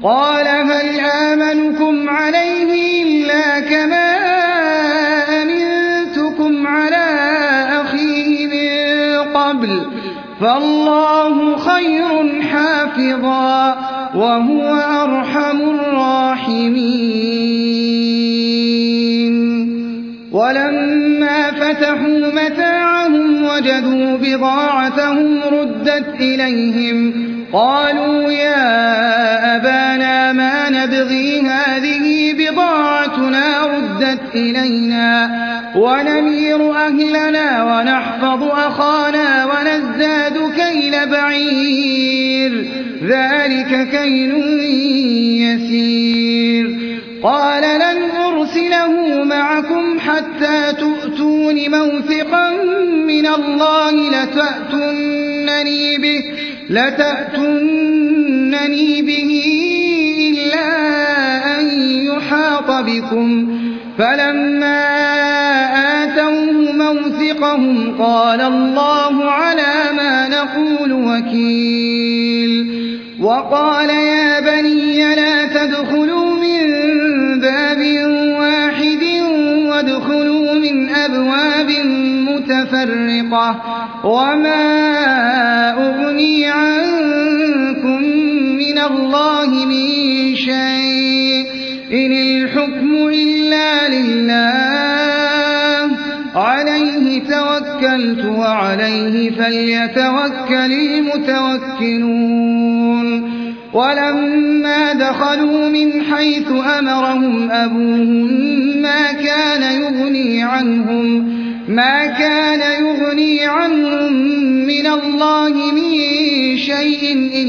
قال هل آمنكم عليه إلا كما أمنتكم على أخيه من قبل فالله خير حافظا وهو أرحم الراحمين. ولما فتحوا متاعهم وجدوا بضاعتهم ردت إليهم قالوا يا أبانا ما نبغي هذه بضاعتنا ردت إلينا ونمير أهلنا ونحفظ أخانا ونزداد كيل بعير ذلك كيل يسير. قال لن أرسله معكم حتى تؤتون موثقا من الله لتأتونني به إلا أن يحاط بكم. فلما آتوه موثقهم قال الله على ما نقول وكيل. وقال يا بني لا تدخلوا من باب واحد وادخلوا من أبواب متفرقة وما أغني عنكم من الله من شيء إن الحكم إلا لله عليه توكلت وعليه فليتوكل المتوكلون. ولما دخلوا من حيث أمرهم أبوهم ما كان يغني عنهم من الله من شيء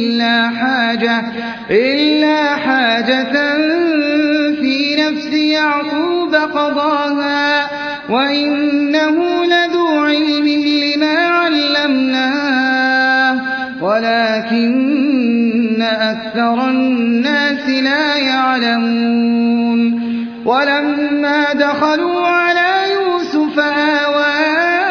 إلا حاجة في نفس يعقوب قضاها وإنه لذو علم لما علمناه ولكن أكثر الناس لا يعلمون. ولما دخلوا على يوسف آوى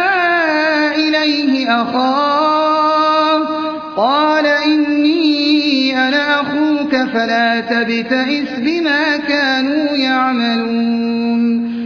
إليه أخاه قال إني أنا أخوك فلا تبتئس بما كانوا يعملون.